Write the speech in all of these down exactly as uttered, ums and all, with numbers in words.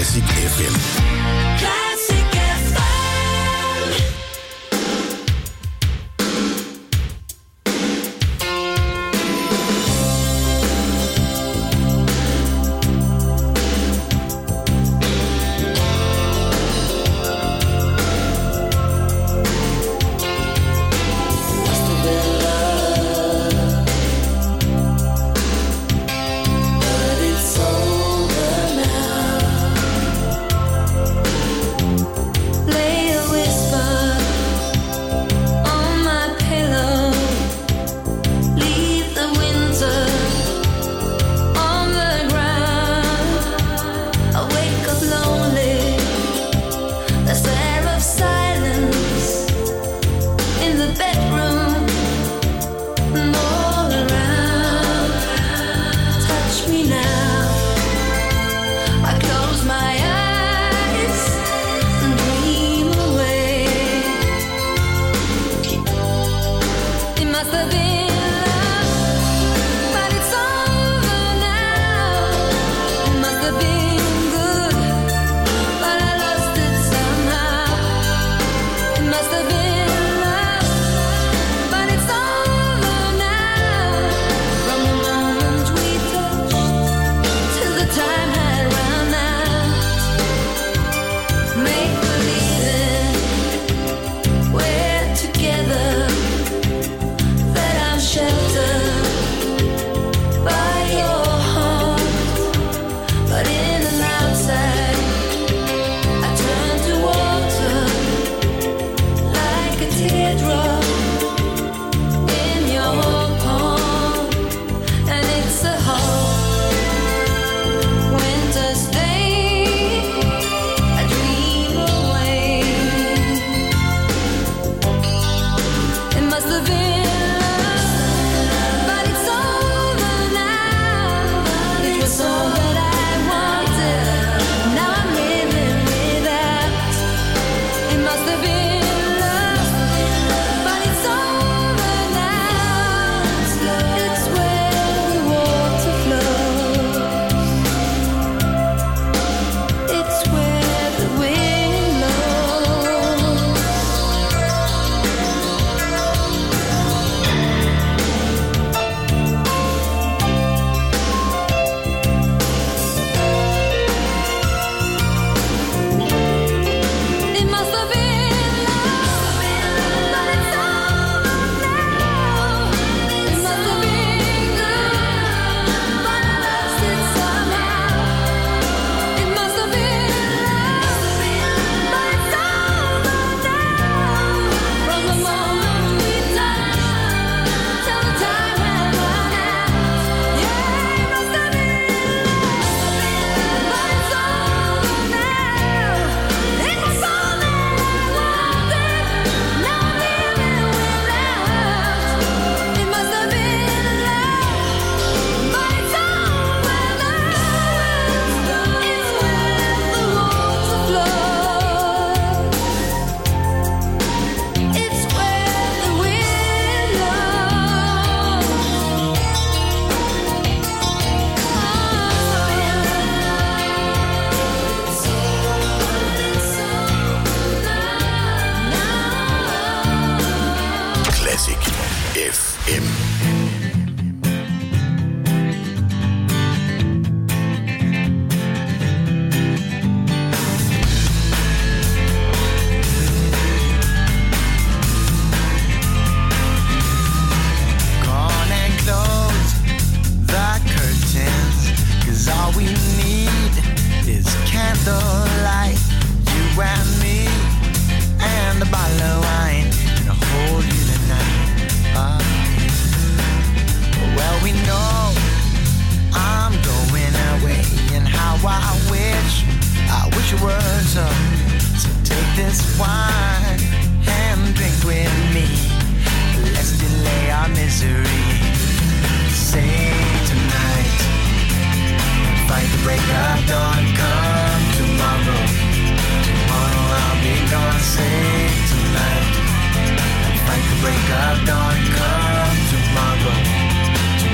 Classic F M. Classic F M.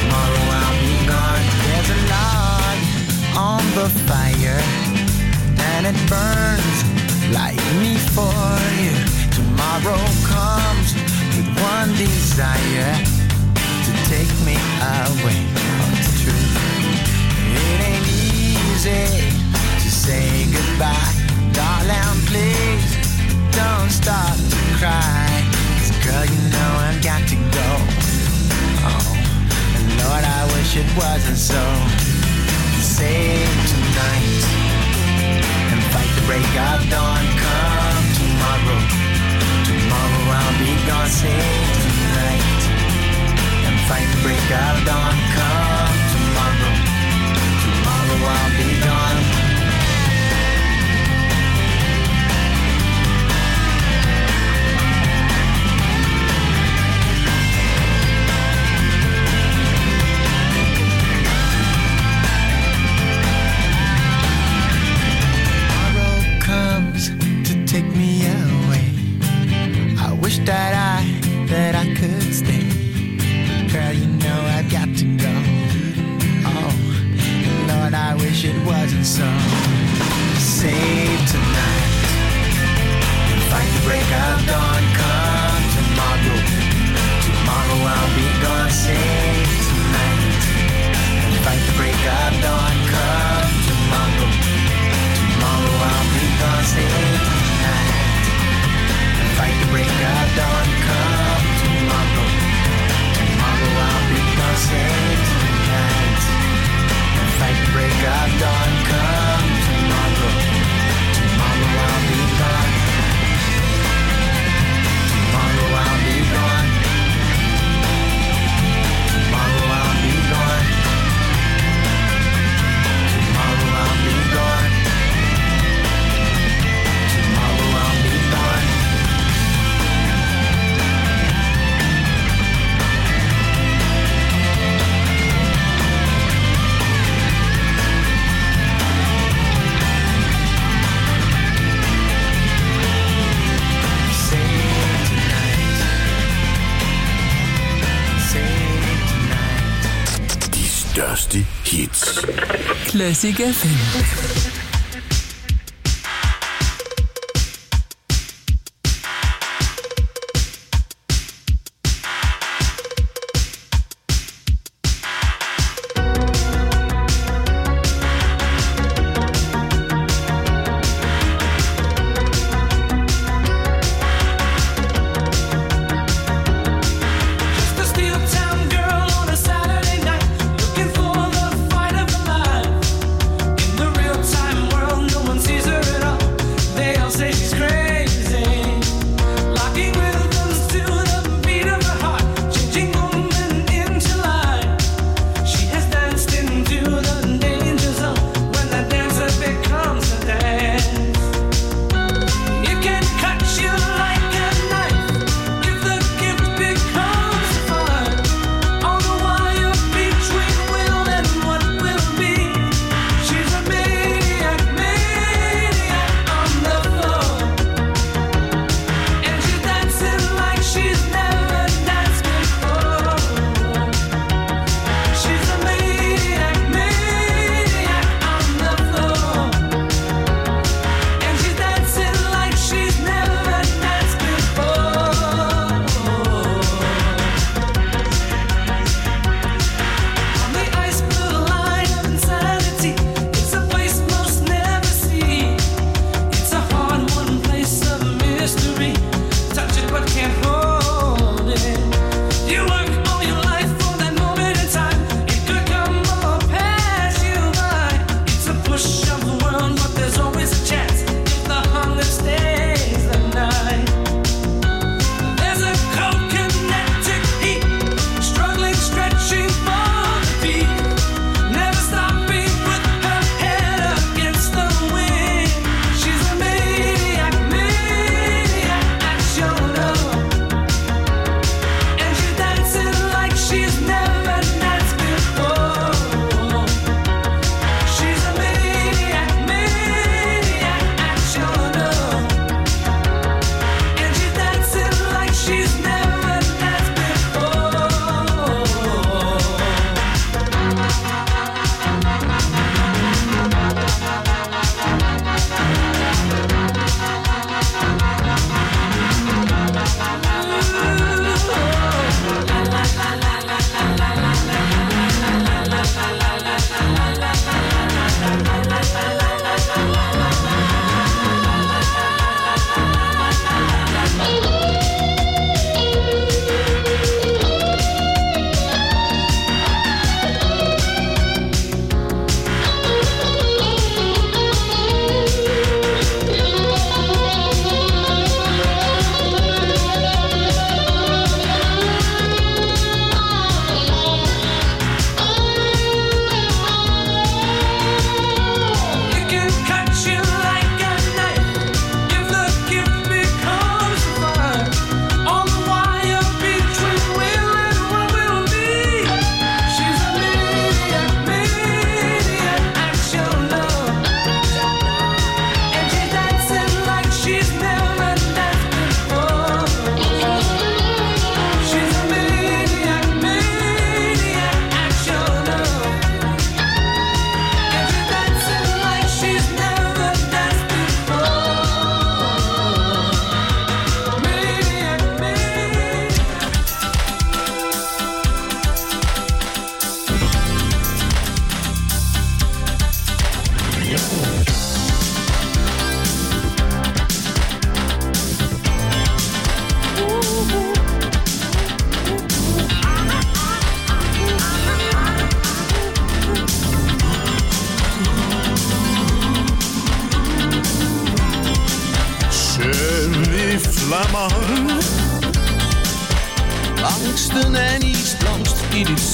the fire, desire to take me away. Oh, it's true. It ain't easy to say goodbye. Darling, please don't stop to cry. 'Cause girl, you know I've got to go. Oh, and Lord, I wish it wasn't so. Save tonight and fight the break of dawn. Come tomorrow, tomorrow I'll be gone. Save tonight and fight the break of dawn. Come tomorrow, tomorrow I'll be gone. Take me away. I wish that I, that I could stay. Girl, you know I've got to go. Oh, Lord, I wish it wasn't so. Save tonight and fight the break of dawn. Come tomorrow, tomorrow I'll be gone. Save tonight and fight the break of dawn. Come tomorrow, tomorrow I'll be gone. Save fight the break of dawn. Come tomorrow, tomorrow I'll be gone. Save tonight and fight the break of dawn. Come tomorrow, tomorrow I'll be gone. Tomorrow I'll be gone. Tomorrow I'll be gone. Tomorrow I'll be gone. Tomorrow I'll be gone. Største hits. Classic F M. Time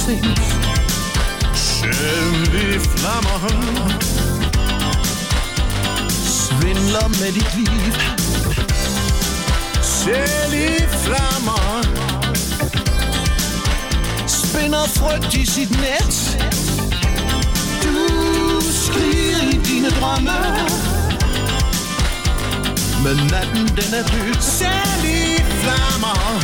sent. Selv i flammer svindler med dit liv. Selv i flammer spinder frygt i sit net. Du skriger i dine drømme, men natten den er død. Selv i flammer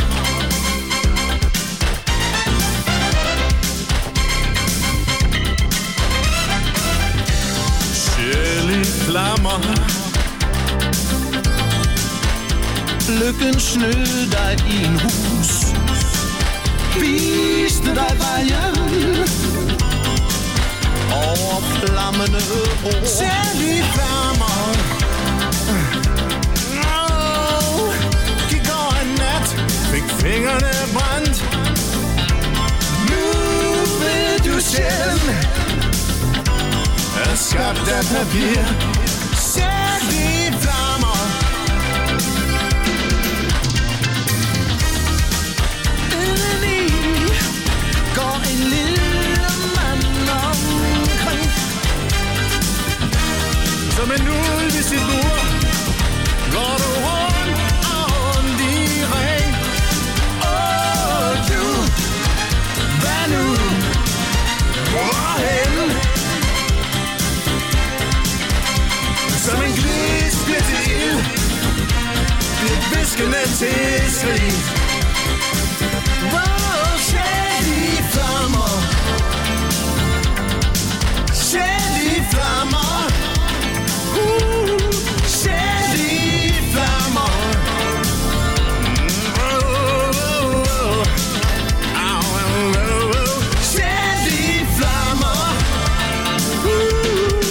Selv i flammer lykken snød dig i en hus, viste dig vejen over flammende bro. Selv i flammer oh, gik over en nat, fik fingrene brændt. Nu ved du selv er skabt af papir. Selv i flammer indeni går en lille mand omkring, som en ulv i sit bur. Går du rundt og rundt i ring. Åh du, hvad nu? Hvorhen? Som en glis bliver til ild, bliver viskende til skrig. Wow, selv i flammer, selv i flammer, uh, selv i flammer. Mm, oh, oh, oh. Au, au, au, au. Selv i flammer. Uh.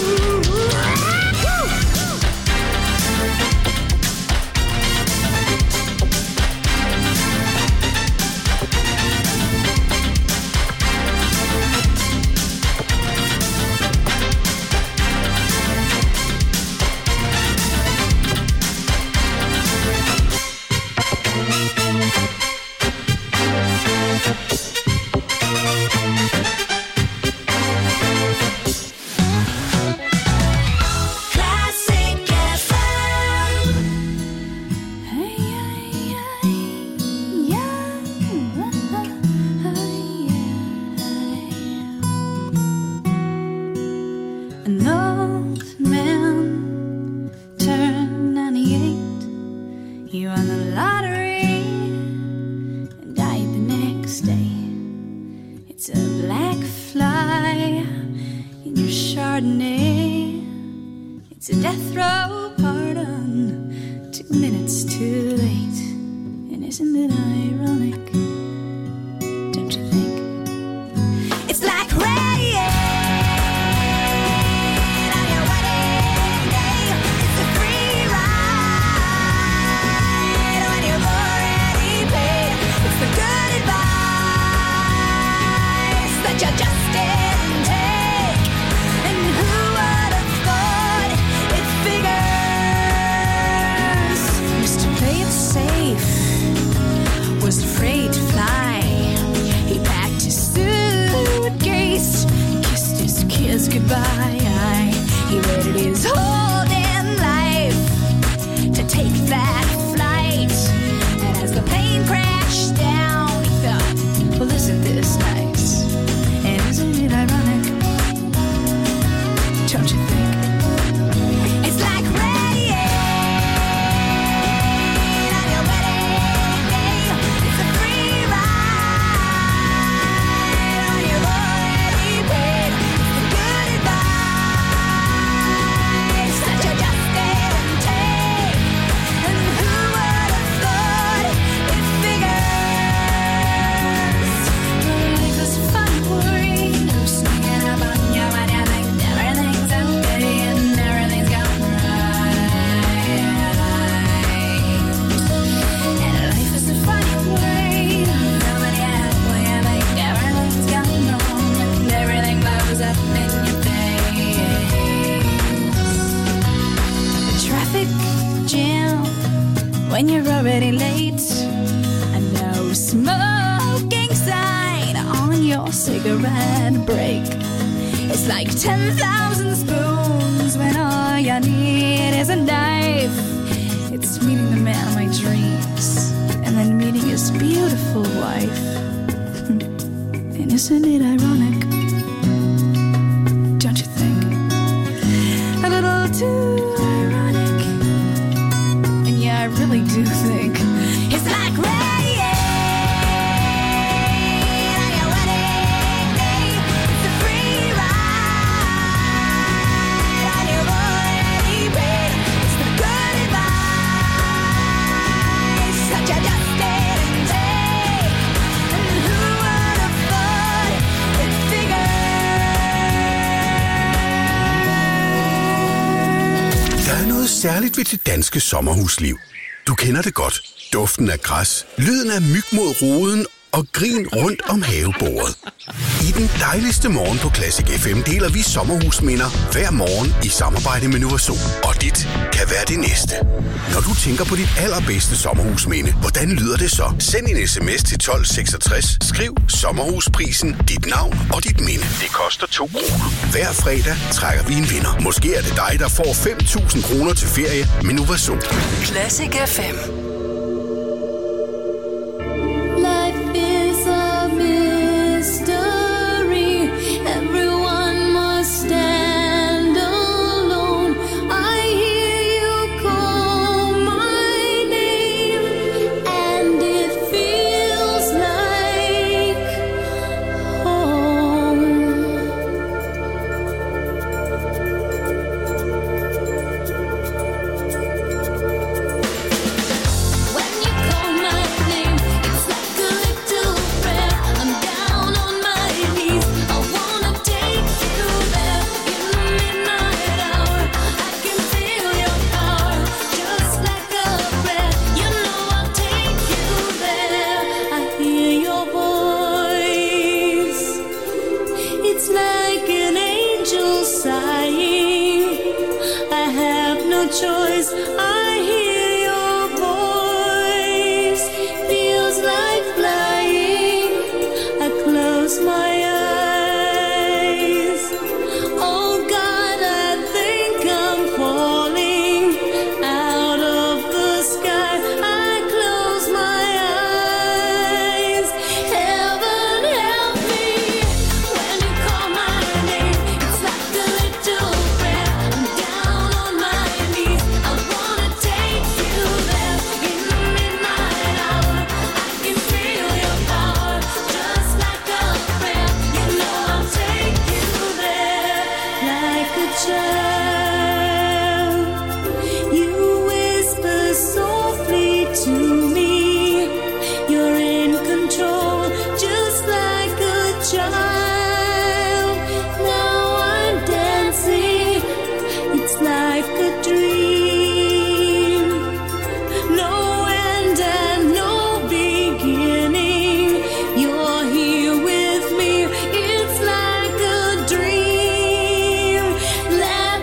when you're already late. And no smoking sign on your cigarette. cigarette break. It's like ten thousand spoons when all you need is a knife. It's meeting the man of my dreams and then meeting his beautiful wife. And isn't it ironic? Don't you think? A little too ironic. And yeah, I really do think it's like rain on your wedding day. It's a free ride on your already paid. It's the good advice that you just didn't take. And who would have thought it figured? Der er noget særligt ved det danske sommerhusliv. Du kender det godt. Duften af græs, lyden af myg mod roden og grin rundt om havebordet. I den dejligste morgen på Classic F M deler vi sommerhusminder hver morgen i samarbejde med Novasol. Og dit kan være det næste. Når du tænker på dit allerbedste sommerhusminde, hvordan lyder det så? Send en sms til tolv seksogtres, skriv sommerhusprisen, dit navn og dit minde. Det koster to kroner. Hver fredag trækker vi en vinder. Måske er det dig, der får fem tusind kroner til ferie med Novasol. Classic F M. Life is a mystery. Everyone must stand alone. I hear you call my name, and it feels like home. When you call my name, it's like a little prayer. I'm down on my knees. I wanna take you there in the midnight hour. I can feel your power, just like a prayer. You know I'll take you there. I hear your voice. It's like an angel sighing. I have no choice. I hear your voice. Feels like flying. I close my eyes. Oh God, I think I'm falling out of the sky. I close my eyes. Heaven help me when you call my name. It's like a little prayer. I'm down on my knees. I wanna take you there in the midnight hour. I can feel your power, just like a prayer. You know I'll take you there like a child. You whisper softly to me. You're in control, just like a child. Now I'm dancing. It's like a dream. No end and no beginning. You're here with me. It's like a dream. Let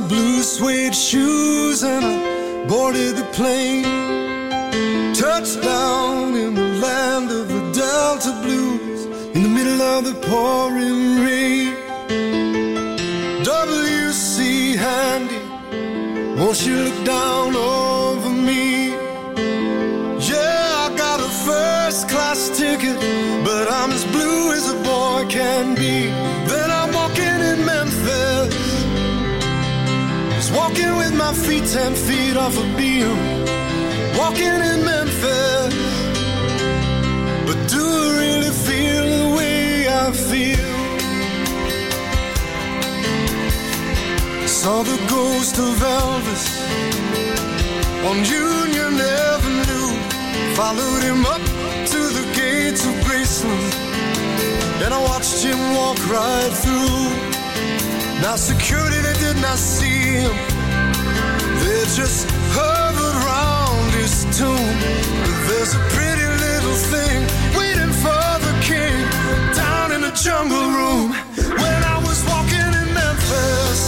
blue suede shoes and I boarded the plane. Touchdown in the land of the Delta Blues, in the middle of the pouring rain. W C Handy, won't you look down over me? Yeah, I got a first class ticket, but I'm as blue as a boy can be. Then I'm walking in Memphis, just walking with my feet ten feet off a beam. Walking in Memphis, but do I really feel the way I feel? Saw the ghost of Elvis on Union Avenue, followed him up to the gates of Graceland, and I watched him walk right through. Now security, they did not see him, they just hovered round his tomb. But there's a pretty little thing waiting for the king down in the jungle room. When I was walking in Memphis,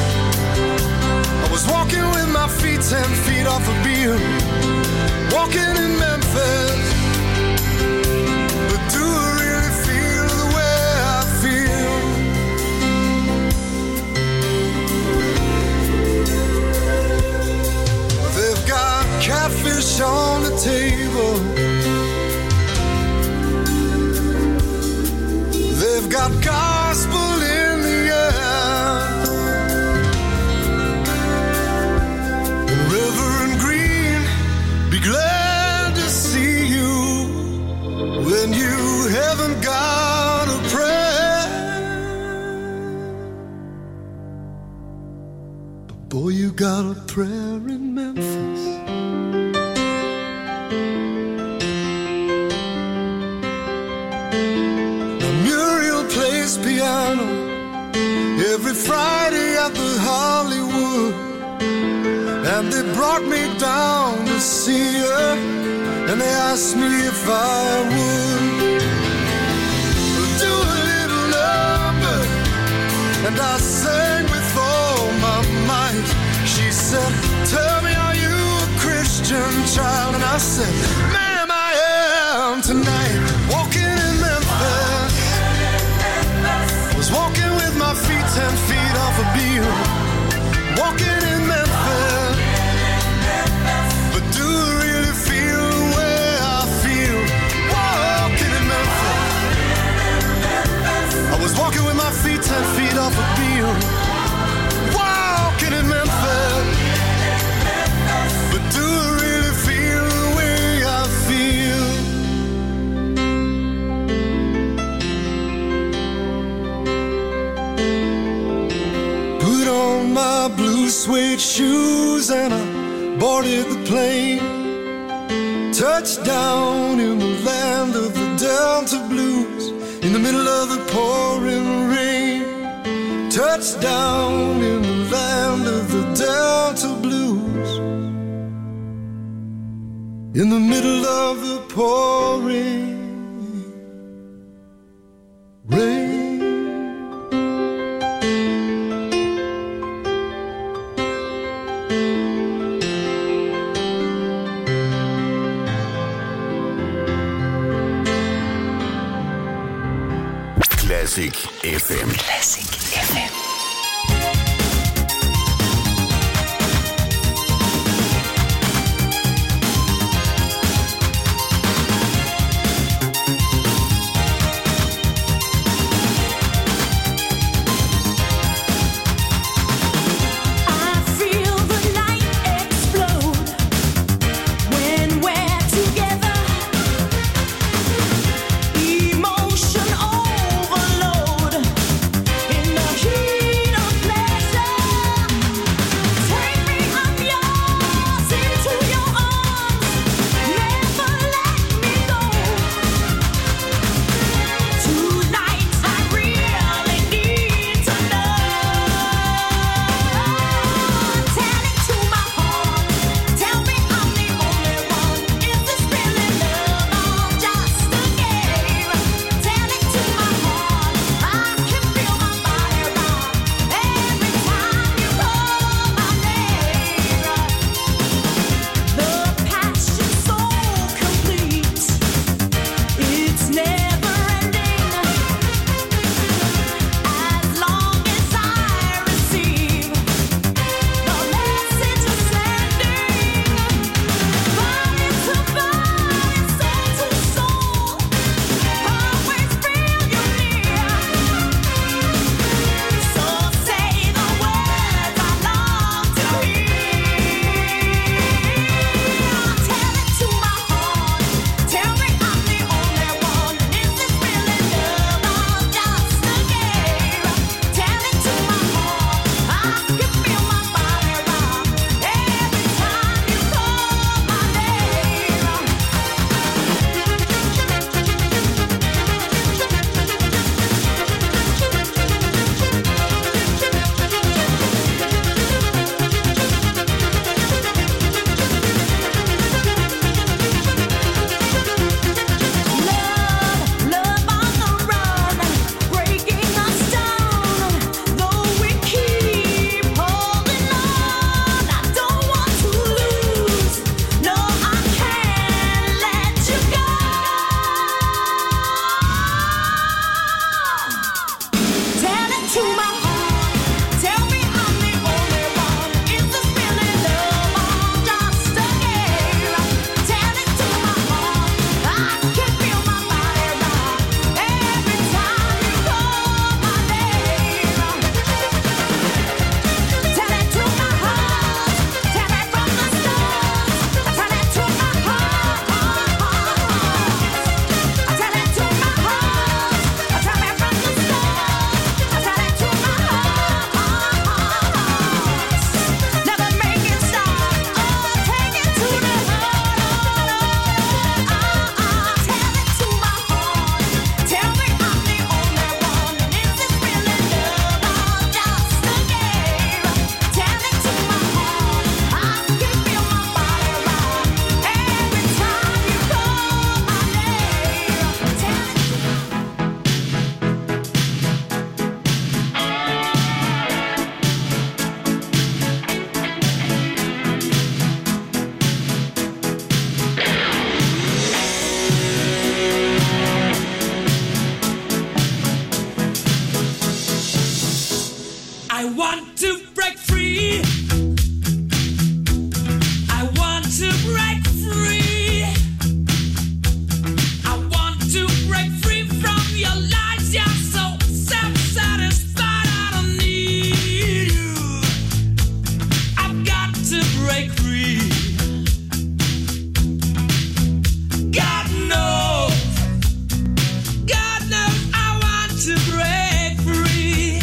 I was walking with my feet ten feet off a beam. Walking in Memphis, but do I really feel the way I feel? They've got catfish on the table, they've got gospel in the air. Reverend Green, be glad to see you when you haven't got a prayer. But boy, you got a prayer in Memphis. Now Muriel plays piano every Friday at the Hollywood, and they brought me down to see her, and they asked me if I would do a little number, and I sang with all my might. She said, tell me, are you a Christian child? And I said, ma'am, I am tonight. Walking in Memphis, was walking with my feet ten feet off a beam. Walking in Memphis, but do I really feel the way I feel? Walking in Memphis, I was walking with my feet ten feet off a beam. Walking in Memphis, but do I really feel the way I feel? Put on my blue suede shoes and I boarded the plane. Touchdown in the land of the Delta Blues, in the middle of the pouring rain. Touchdown in the land of the Delta Blues, in the middle of the pouring rain. Classic F M. Classic F M. Emotion overload in the heat. I want to break free. I want to break free. I want to break free from your lies. You're so self-satisfied. I don't need you. I've got to break free. God knows. God knows I want to break free.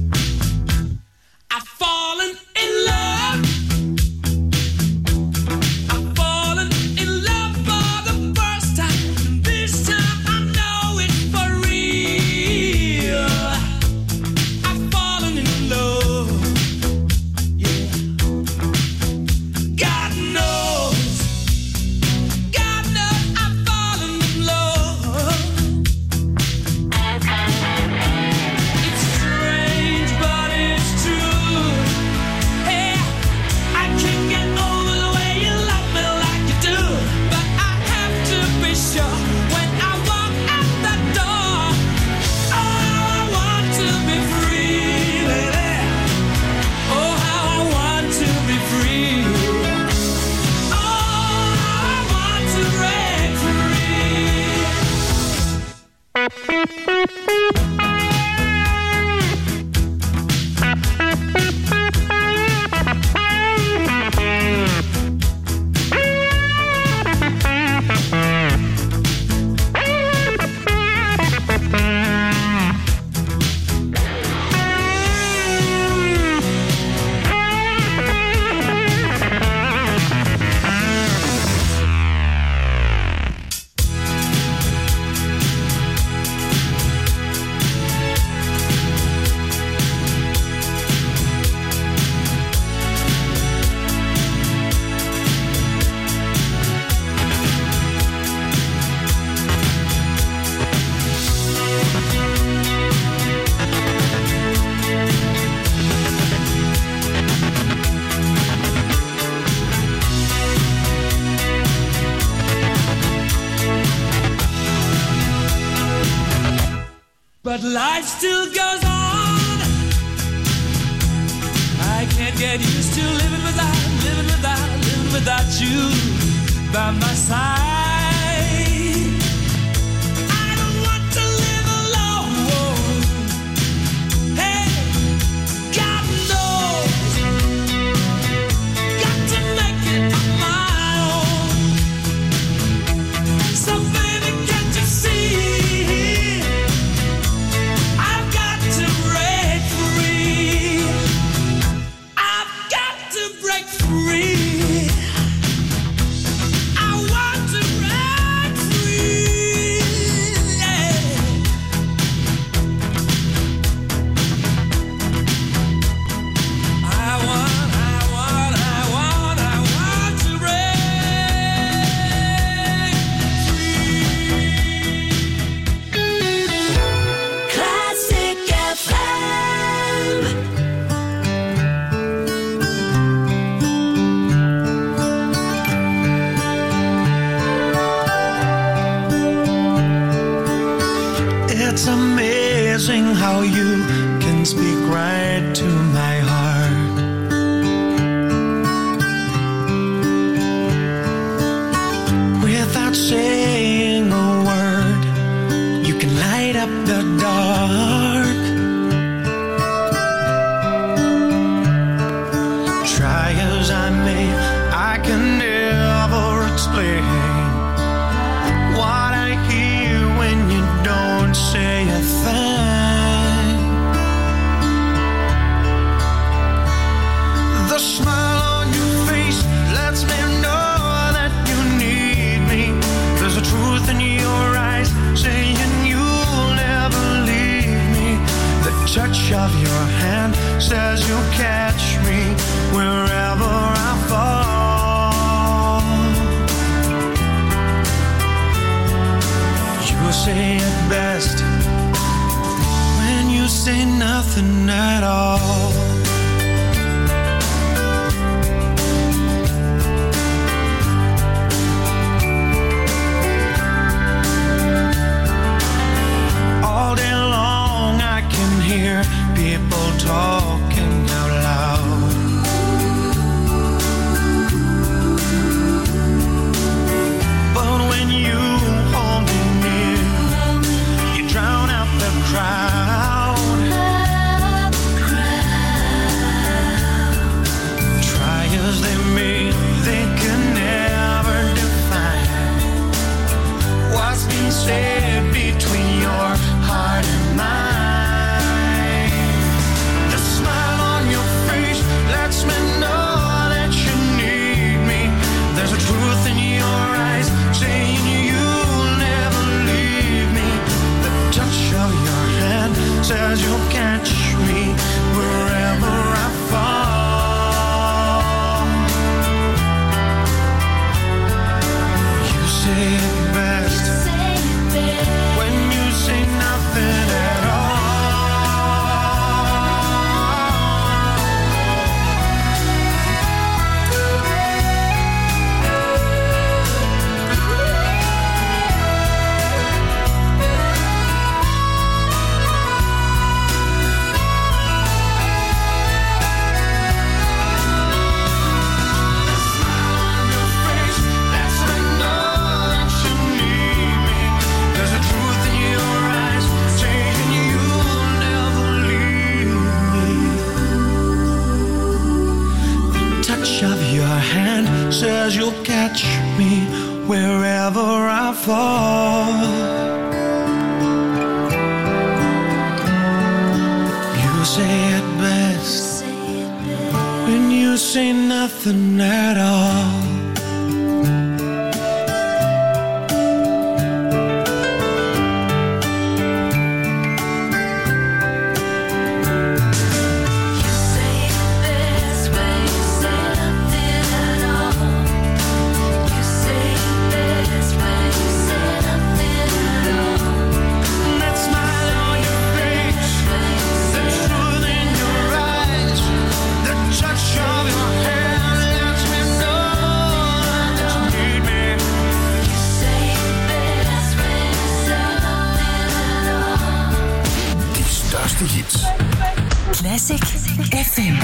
I've fallen in love. I've fallen in love for the first time. This time I know it's for real. I've fallen in love. Yeah. God knows. God knows I've fallen in love. It's strange, but it's true. Hey, I can't get over the way you love me like you do. But I have to be sure when I walk out that door. Oh, I want to be free, baby. Oh, how I want to be free. Oh, how I want to break free. But life still goes on. I can't get used to living without, living without, living without you by my side. I don't want to live alone. Hey, God knows. Got to make it on my own. So baby, can't you see? I've got to break free. I've got to break free. I want to break free. Yeah. I want, I want, I want, I want to break free. Classic F M. It's amazing how you can speak right to my heart. Without saying a word, you can light up the dark. Try as I may, I can never explain what I hear when you don't say a thing. The smile on your face lets me know that you need me. There's a truth in your eyes saying you'll never leave me. The touch of your hand says you'll catch me wherever I fall. You say it best when you say nothing at all. All day long I can hear people talking says you'll catch me wherever I fall. You say it best when you say nothing at all. Hits. Classic F M.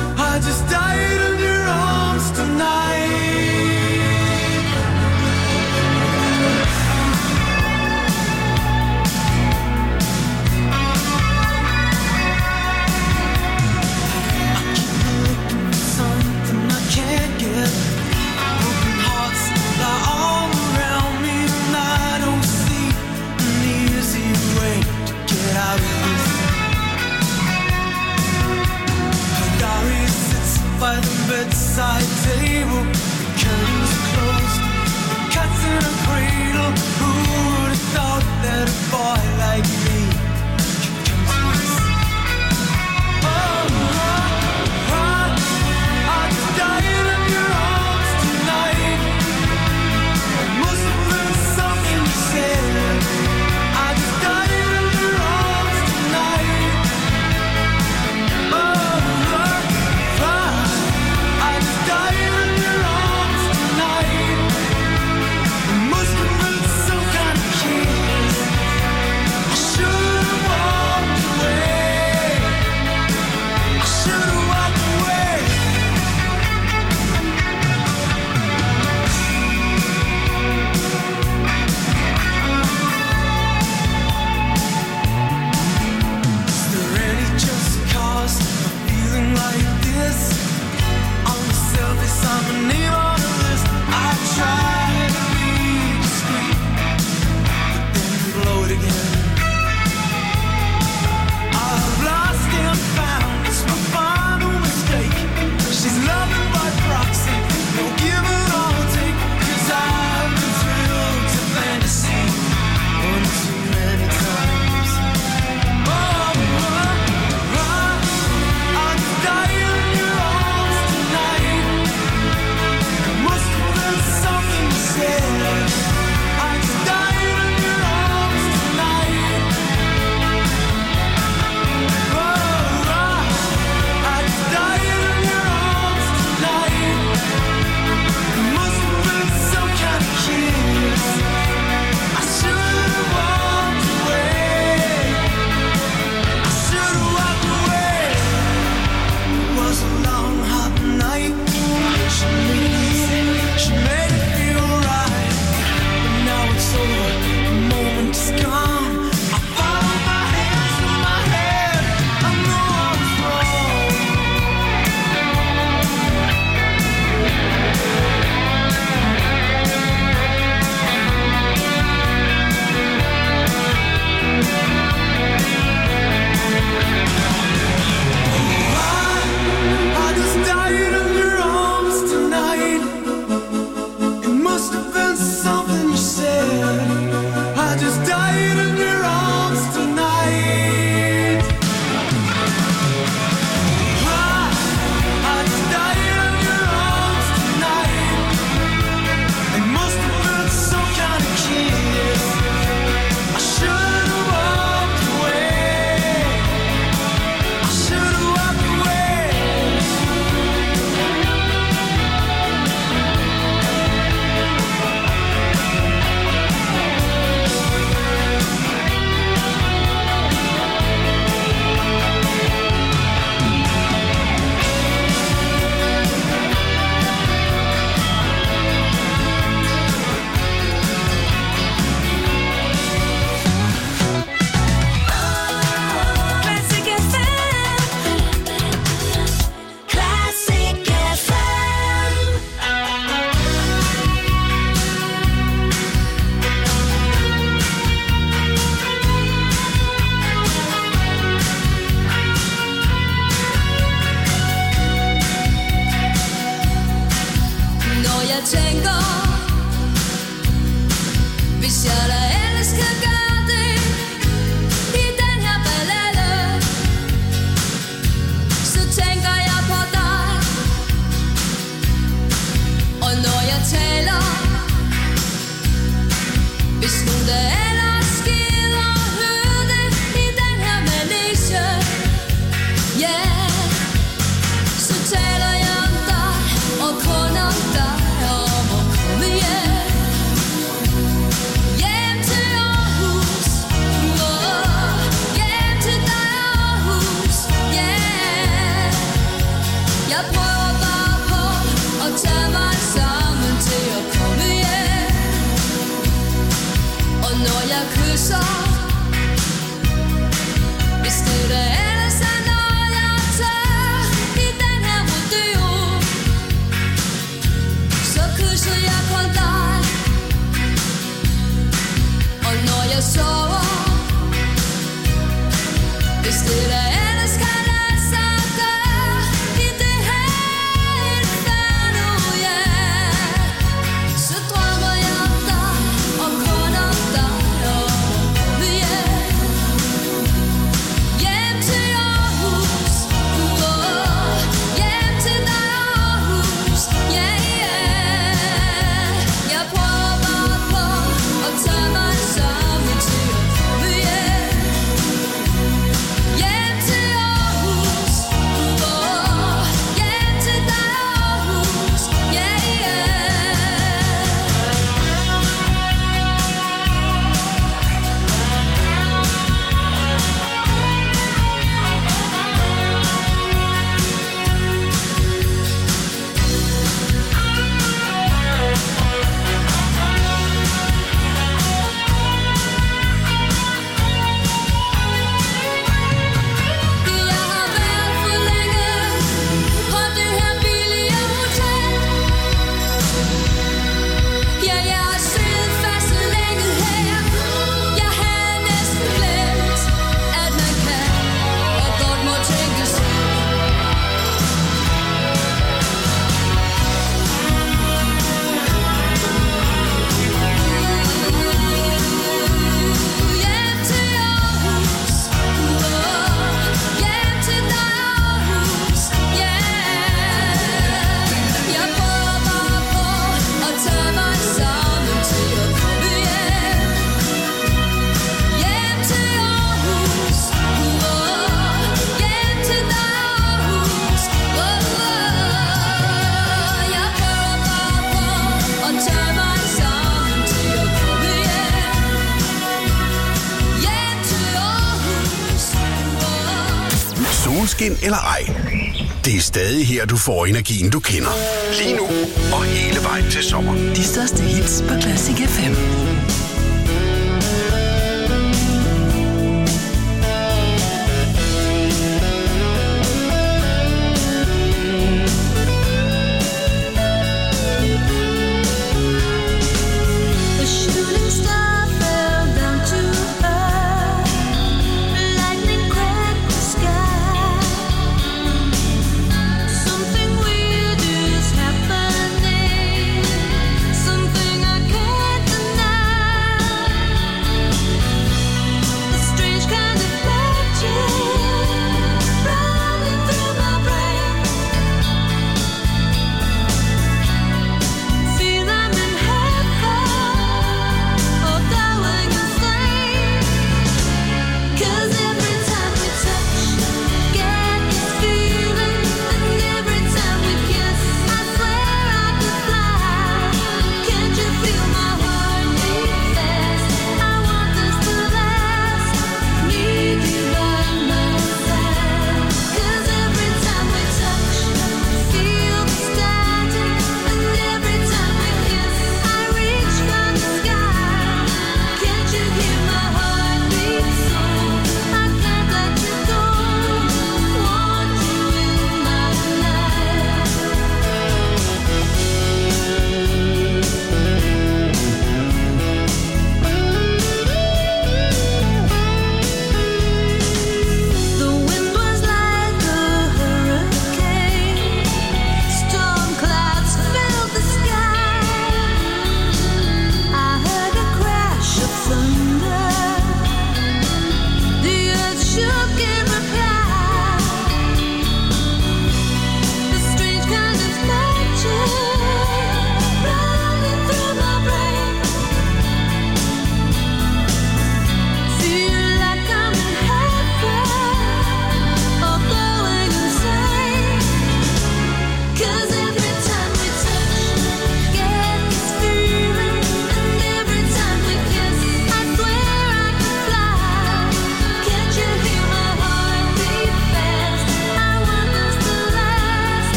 Just died in your arms tonight. når jeg tænker, hvis jeg da ellers kan gøre det i den her ballade, så tænker jeg på dig. Og når jeg taler, hvis nu der ellers skider, hør det i den her manege, yeah, så taler jeg om dig og kun om dig, og om at komme hjem. Hjem til Aarhus, oh, hjem til dig Aarhus, yeah. Jeg prøver bare på at tage mig sammen til at komme hjem. Og når jeg kysser, hvis det der ellers er noget jeg tager i den her rodeo, så kysser jeg kun dig. Og når jeg sover, hvis det der ellers kan lade sig gøre i det her inferno, yeah, så drømmer jeg om dig og kun om dig, og om hjem. Hjem til Aarhus, oh, hjem til dig Aarhus, yeah, yeah. Jeg prøver bare på at tage mig sammen til at komme hjem. Hjem til Aarhus, oh, hjem til dig Aarhus, yeah, yeah. Jeg har været for længe på det her billige hotel. Ja, jeg har siddet fast så længe her. Jeg havde næsten glemt, at man kan og godt må tænke selv. Hjem til Aarhus, oh, hjem til dig Aarhus, yeah. Jeg prøver bare på at tage mig sammen til at komme hjem. Hjem til Aarhus, oh, hjem til dig Aarhus, oh, oh. Jeg prøver bare på at tage mig sammen til at komme hjem. Hjem til Aarhus, oh. Solskin eller ej. Det er stadig her, du får energien, du kender. Lige nu og hele vejen til sommer. De største hits på Classic F M. A shooting star fell down to earth. Lightning cracked the sky. Something weird is happening. Something I can't deny.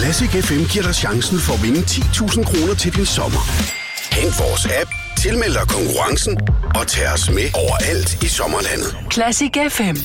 Classic F M giver dig chancen for at vinde ti tusind kroner til din sommer. Hent vores app, tilmeld dig konkurrencen og tag os med overalt i sommerlandet. Classic F M.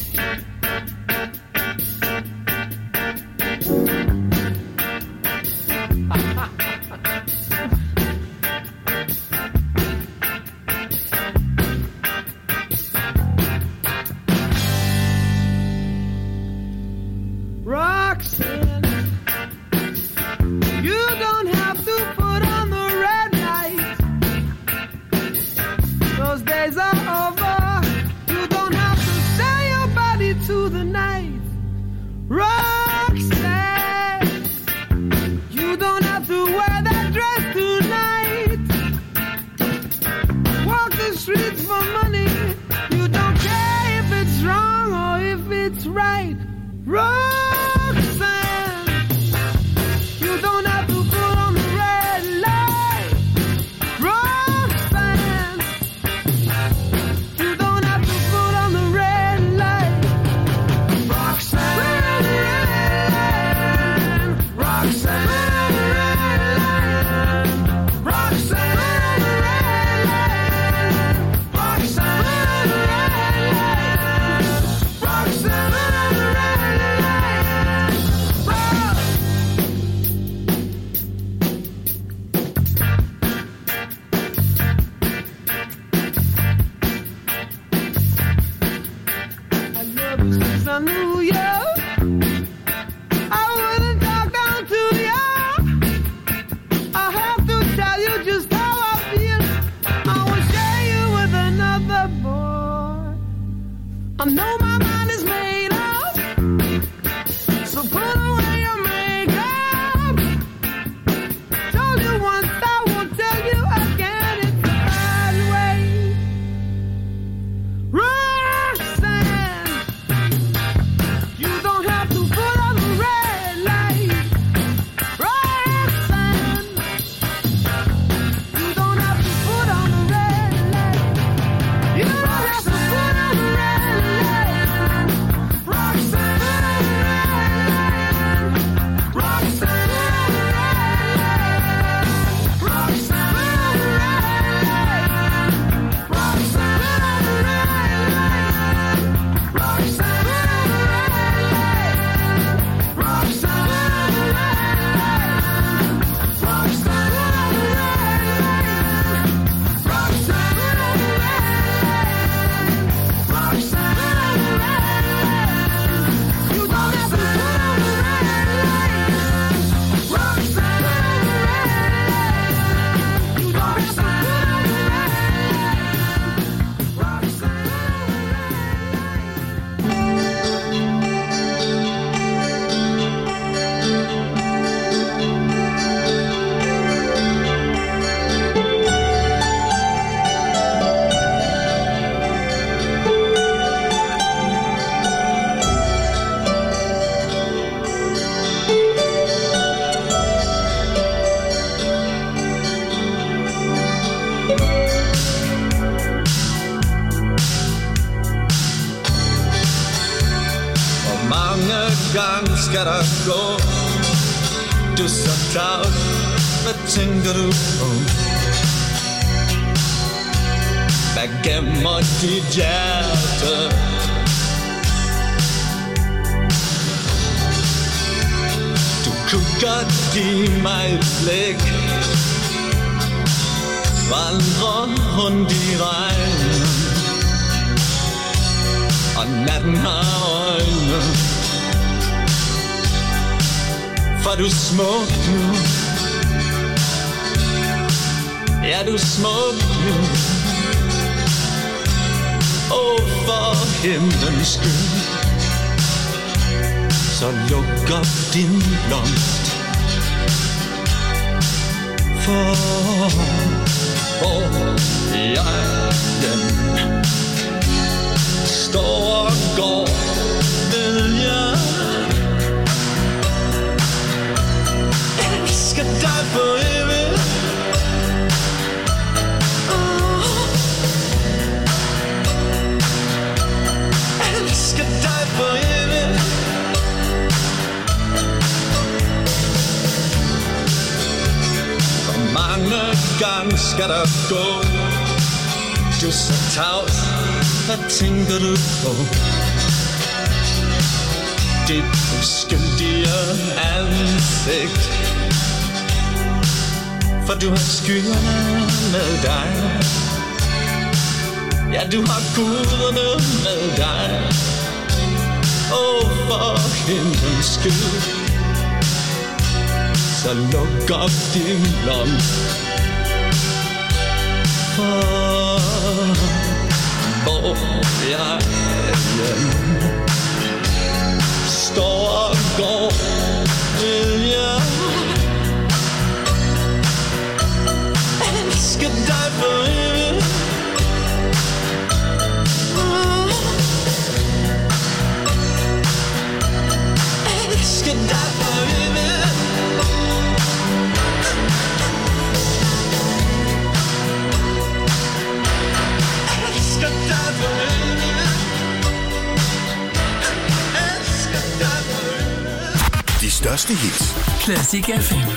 Skal der gå? Du så travlt. Hvad tænker du på? Hvad gemmer dit hjerte? Du kunne godt give mig et blik. Vandre rundt i regnen, og natten har øjne. For du er smuk nu. Ja, du er smuk nu. Åh, for himlens skyld, så luk op din blomst. For hvor jeg den står og går, ved jeg elsker dig for evigt. Oh. Elsker dig for evigt. gang skal der gå? Du er så tavs, hvad tænker du på? Dit uskyldige ansigt, for du har skyerne med dig. Ja, du har guderne med dig. Åh, oh, for himlens skyld, så luk op din blomst. For hvor jeg hjemme står og går, vil jeg elsker dig for evigt. Elsker dig for evigt. Elsker dig for evigt. Elsker dig for evigt. De største hits. Classic F M.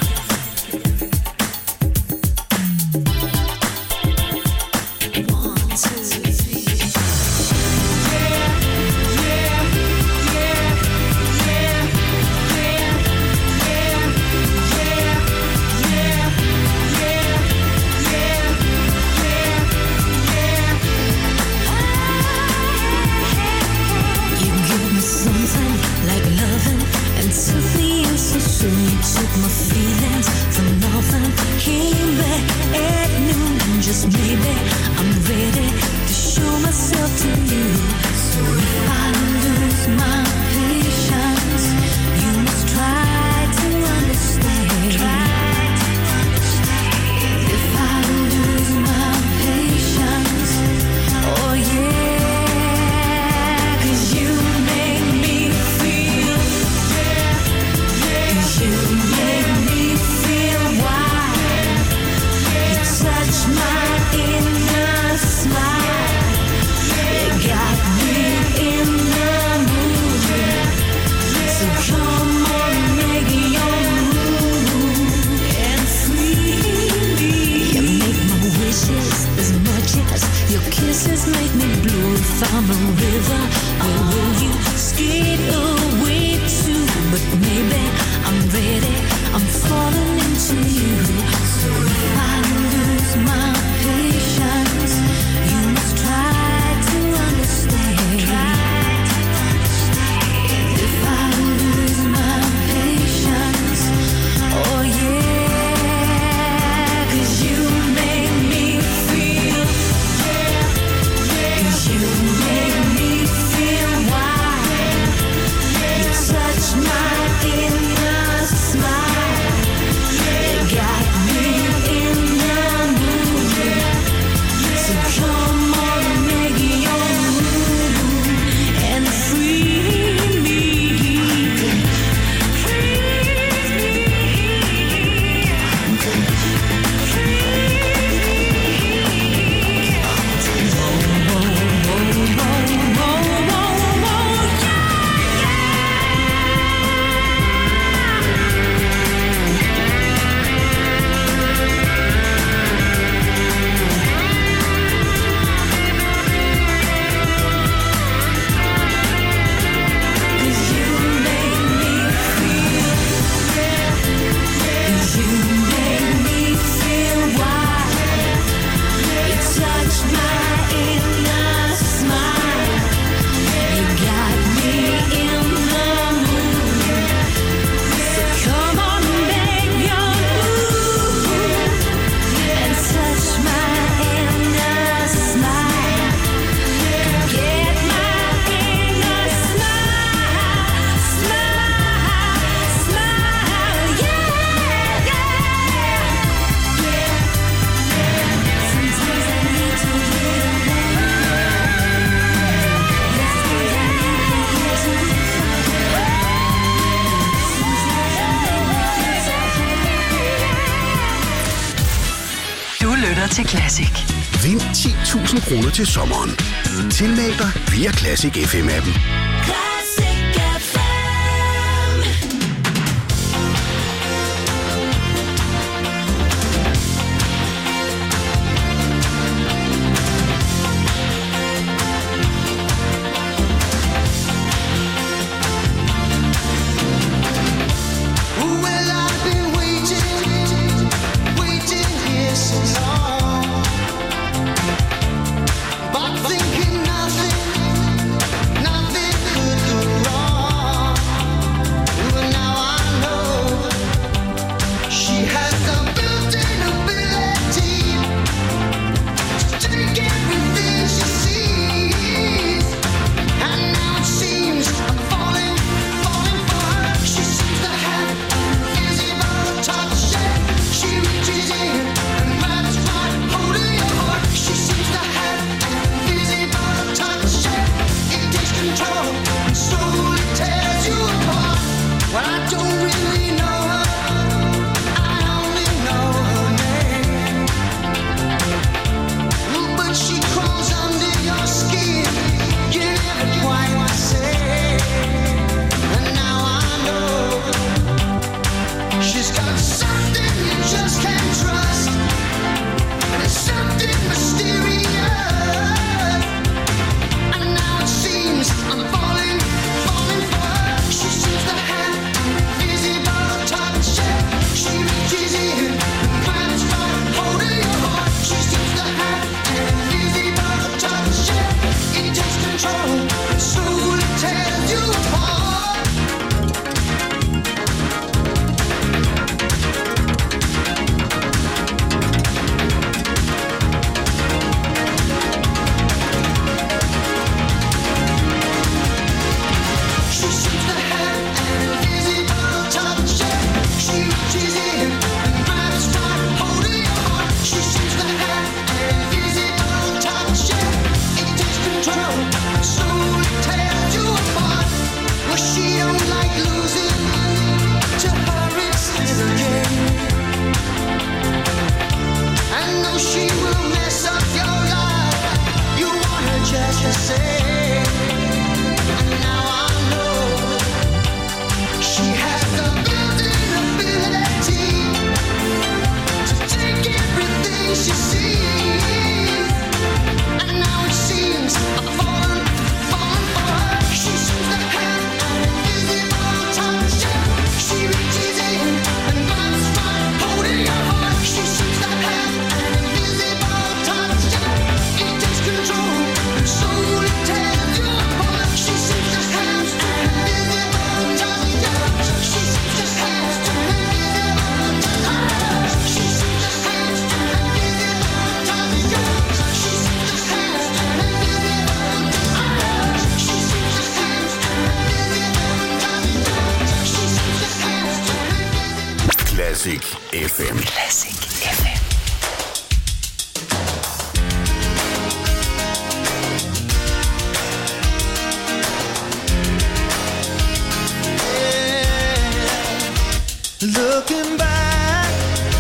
Til Classic. Vind ti tusind kroner til sommeren. Tilmeld dig via Classic F M-appen. Classic F M. Classic F M. Classic F M. Looking back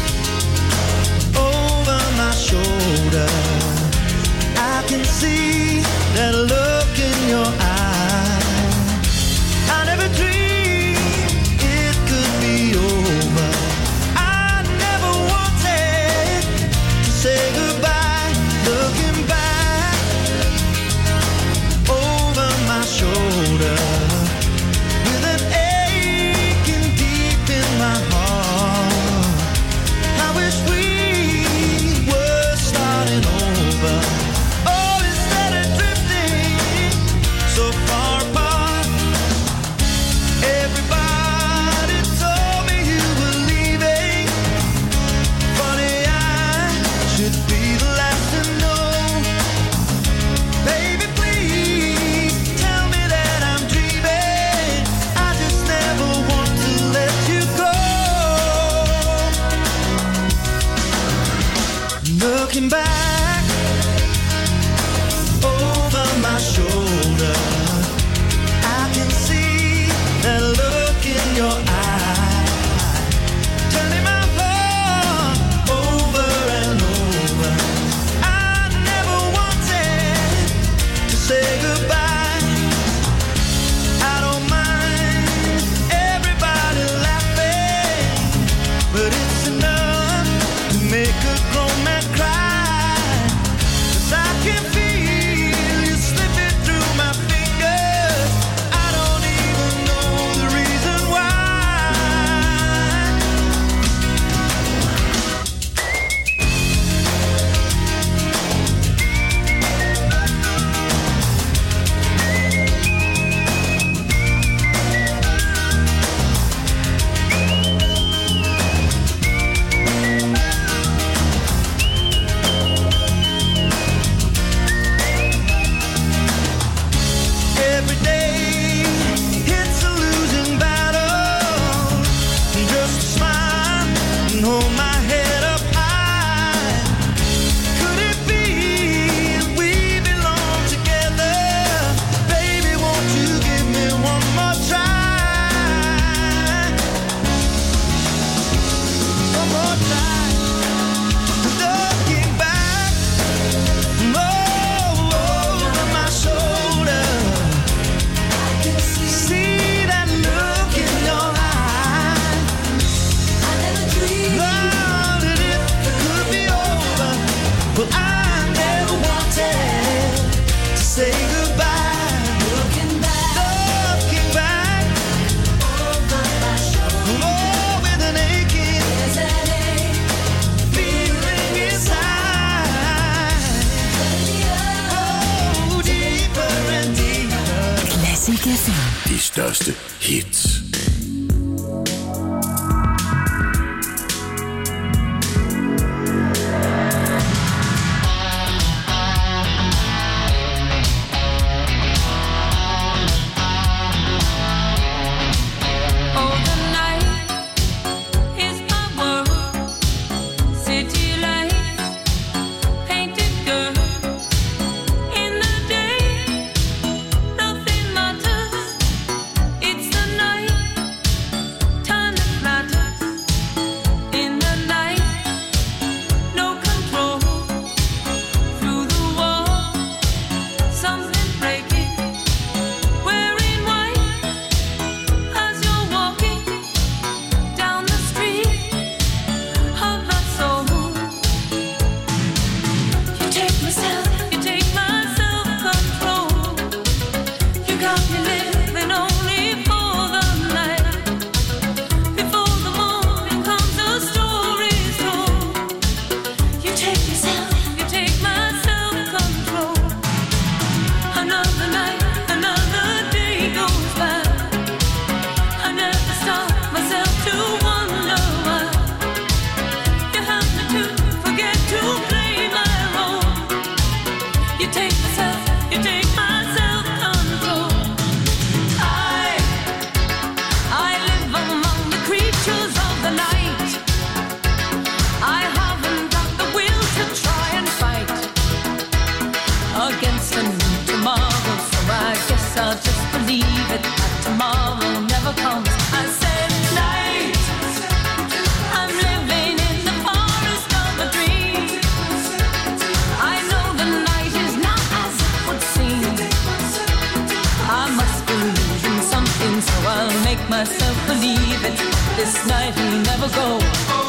over my shoulder, I can see that look in your eye. I never dreamed it could be over. I never wanted to say goodbye. Looking back over my shoulder, my heart, I wish we were starting over. Oh, instead of drifting so far apart. Everybody told me you were leaving. Funny, I should be the last to know. Baby, please tell me that I'm dreaming. I just never want to let you go. Looking back over my shoulder, I can see that look in your eye, turning my heart over and over. I never wanted to say goodbye. I don't mind everybody laughing, but it's enough to make a grown man cry. 'Cause I can feel you slipping through my fingers. I don't even know the reason why. Every day it's a losing battle. Just smile and hold my head up high. Could it be we belong together? Baby, won't you give me one more try? One more try. Looking back over my shoulder, see that look in your eye. I never dreamed that it could be over. Well, I never wanted to say goodbye. Looking back, looking back over my shoulder, oh, with an aching, there's an ache feeling inside. Oh, deeper and deeper. Classic F M. De største hits. Oh, the night is my world. City lights, painted girl. In the day, nothing matters. It's night will never go.